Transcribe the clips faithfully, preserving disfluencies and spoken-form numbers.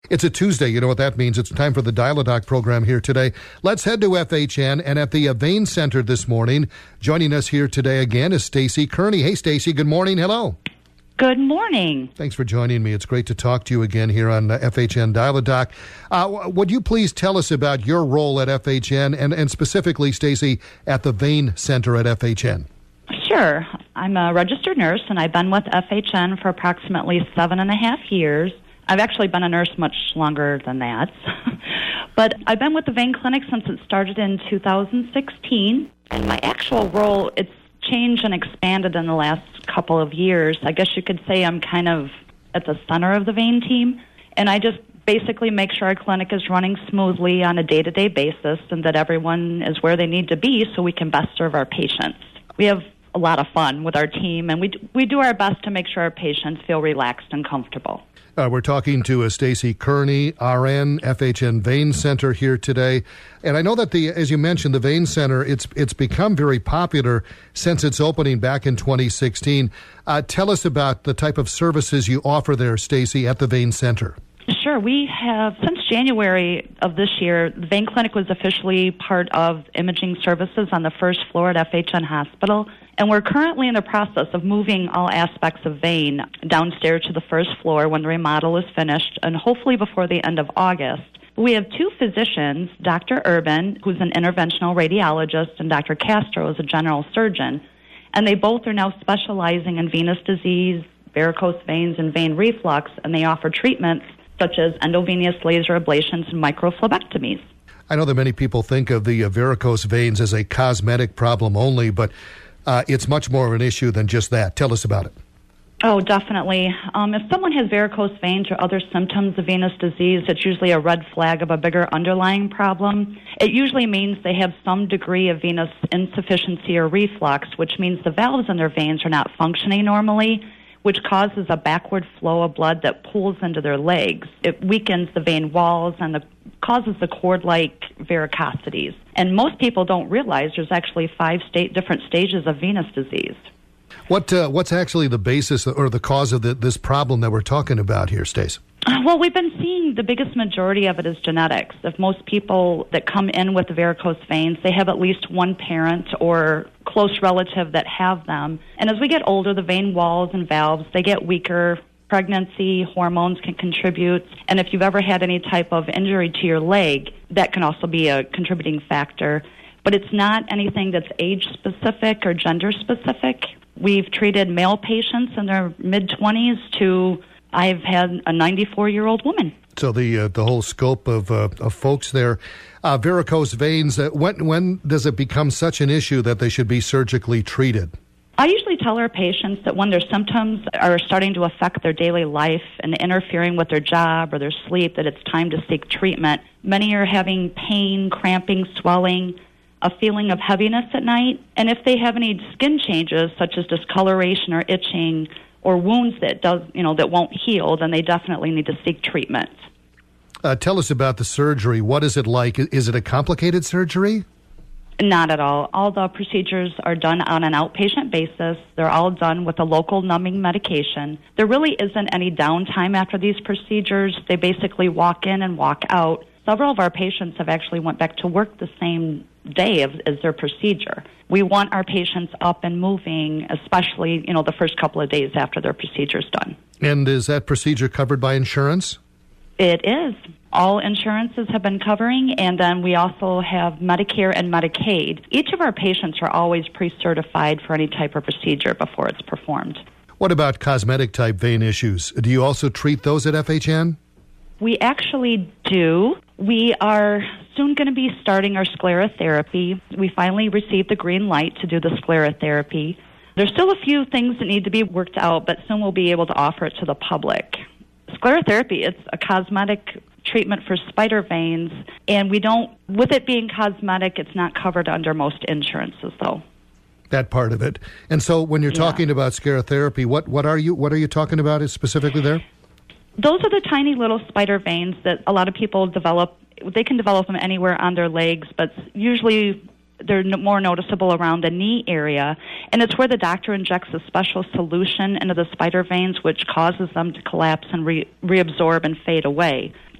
It's a Tuesday. You know what that means. It's time for the Dial-A-Doc program here today. Let's head to F H N and at the Vein Center this morning. Joining us here today again is Stacy Kearney. Hey, Stacy. Good morning. Hello. Good morning. Thanks for joining me. It's great to talk to you again here on uh, F H N Dial-A-Doc. Uh, would you please tell us about your role at F H N and, and specifically, Stacy, at the Vein Center at F H N? Sure. I'm a registered nurse, and I've been with F H N for approximately seven and a half years. I've actually been a nurse much longer than that. But I've been with the Vein Clinic since it started in two thousand sixteen. And my actual role, it's changed and expanded in the last couple of years. I guess you could say I'm kind of at the center of the vein team. And I just basically make sure our clinic is running smoothly on a day-to-day basis and that everyone is where they need to be so we can best serve our patients. We have a lot of fun with our team, and we, we do our best to make sure our patients feel relaxed and comfortable. Uh, we're talking to uh, Stacy Kearney, R N, F H N Vein Center here today. And I know that, the, as you mentioned, the Vein Center, it's it's become very popular since its opening back in twenty sixteen. Uh, tell us about the type of services you offer there, Stacy, at the Vein Center. Sure. We have, since January of this year, the Vein Clinic was officially part of imaging services on the first floor at F H N Hospital. And we're currently in the process of moving all aspects of vein downstairs to the first floor when the remodel is finished, and hopefully before the end of August. We have two physicians, Doctor Urban, who's an interventional radiologist, and Doctor Castro is a general surgeon. And they both are now specializing in venous disease, varicose veins, and vein reflux, and they offer treatments such as endovenous laser ablations and microphlebectomies. I know that many people think of the uh, varicose veins as a cosmetic problem only, but uh, it's much more of an issue than just that. Tell us about it. Oh, definitely. Um, if someone has varicose veins or other symptoms of venous disease, it's usually a red flag of a bigger underlying problem. It usually means they have some degree of venous insufficiency or reflux, which means the valves in their veins are not functioning normally, which causes a backward flow of blood that pulls into their legs. It weakens the vein walls and the, causes the cord-like varicosities. And most people don't realize there's actually five state, different stages of venous disease. What uh, What's actually the basis or the cause of the, this problem that we're talking about here, Stace? Well, we've been seeing the biggest majority of it is genetics. If most people that come in with the varicose veins, they have at least one parent or close relative that have them. And as we get older, the vein walls and valves, they get weaker. Pregnancy, hormones can contribute. And if you've ever had any type of injury to your leg, that can also be a contributing factor. But it's not anything that's age-specific or gender-specific. We've treated male patients in their mid-twenties to I've had a ninety-four-year-old woman. So the uh, the whole scope of uh, of folks there. Uh, varicose veins, uh, when, when does it become such an issue that they should be surgically treated? I usually tell our patients that when their symptoms are starting to affect their daily life and interfering with their job or their sleep, that it's time to seek treatment. Many are having pain, cramping, swelling, a feeling of heaviness at night. And if they have any skin changes, such as discoloration or itching, or wounds that does, you know, that won't heal, then they definitely need to seek treatment. Uh, tell us about the surgery. What is it like? Is it a complicated surgery? Not at all. All the procedures are done on an outpatient basis. They're all done with a local numbing medication. There really isn't any downtime after these procedures. They basically walk in and walk out. Several of our patients have actually went back to work the same day of, as their procedure. We want our patients up and moving, especially, you know, the first couple of days after their procedure's done. And is that procedure covered by insurance? It is. All insurances have been covering, and then we also have Medicare and Medicaid. Each of our patients are always pre-certified for any type of procedure before it's performed. What about cosmetic-type vein issues? Do you also treat those at F H N? We actually do. We are soon going to be starting our sclerotherapy. We finally received the green light to do the sclerotherapy. There's still a few things that need to be worked out, but soon we'll be able to offer it to the public. Sclerotherapy, it's a cosmetic treatment for spider veins, and we don't, with it being cosmetic, it's not covered under most insurances, though. That part of it. And so when you're yeah. talking about sclerotherapy, what, what are you what are you talking about specifically there? Those are the tiny little spider veins that a lot of people develop. They can develop them anywhere on their legs, but usually they're more noticeable around the knee area. And it's where the doctor injects a special solution into the spider veins, which causes them to collapse and re- reabsorb and fade away.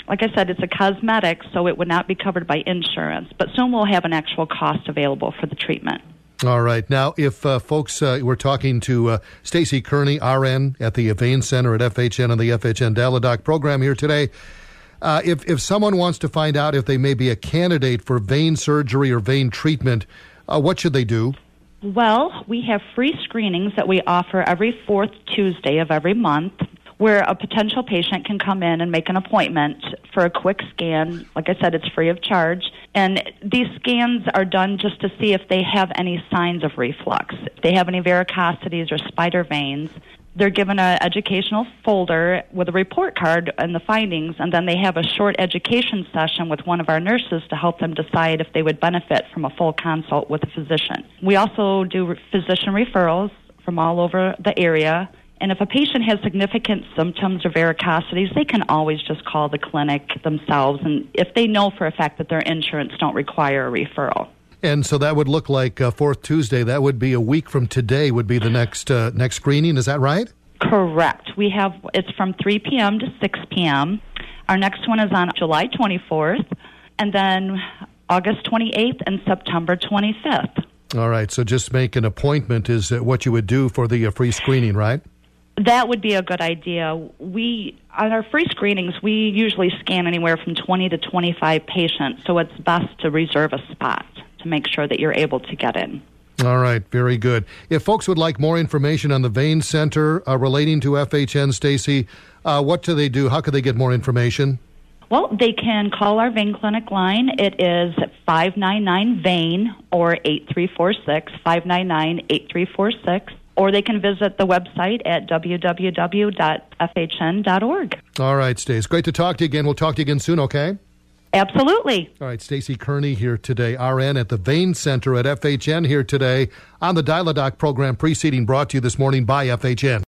Like I said, it's a cosmetic, so it would not be covered by insurance. But soon we'll have an actual cost available for the treatment. All right. Now, if uh, folks, uh, we're talking to uh, Stacy Kearney, R N at the Vein Center at F H N and the F H N Dialadoc program here today. Uh, if, if someone wants to find out if they may be a candidate for vein surgery or vein treatment, uh, what should they do? Well, we have free screenings that we offer every fourth Tuesday of every month, where a potential patient can come in and make an appointment for a quick scan. Like I said, it's free of charge. And these scans are done just to see if they have any signs of reflux. If they have any varicosities or spider veins, they're given an educational folder with a report card and the findings, and then they have a short education session with one of our nurses to help them decide if they would benefit from a full consult with a physician. We also do physician referrals from all over the area. And if a patient has significant symptoms or varicosities, they can always just call the clinic themselves, and if they know for a fact that their insurance don't require a referral. And so that would look like uh, fourth Tuesday. That would be a week from today would be the next uh, next screening. Is that right? Correct. We have it's from three p.m. to six p.m. Our next one is on July twenty-fourth, and then August twenty-eighth and September twenty-fifth. All right. So just make an appointment is uh, what you would do for the uh, free screening, right? That would be a good idea. We, on our free screenings, we usually scan anywhere from twenty to twenty-five patients, so it's best to reserve a spot to make sure that you're able to get in. All right, very good. If folks would like more information on the Vein Center uh, relating to F H N, Stacy, uh, what do they do? How could they get more information? Well, they can call our Vein Clinic line. It is five nine nine vein or eight three four six, five nine nine, eight three four six. Or they can visit the website at w w w dot f h n dot org. All right, Stace. Great to talk to you again. We'll talk to you again soon, okay? Absolutely. All right, Stacy Kearney here today, R N at the Vein Center at F H N here today on the Dialadoc program preceding brought to you this morning by F H N.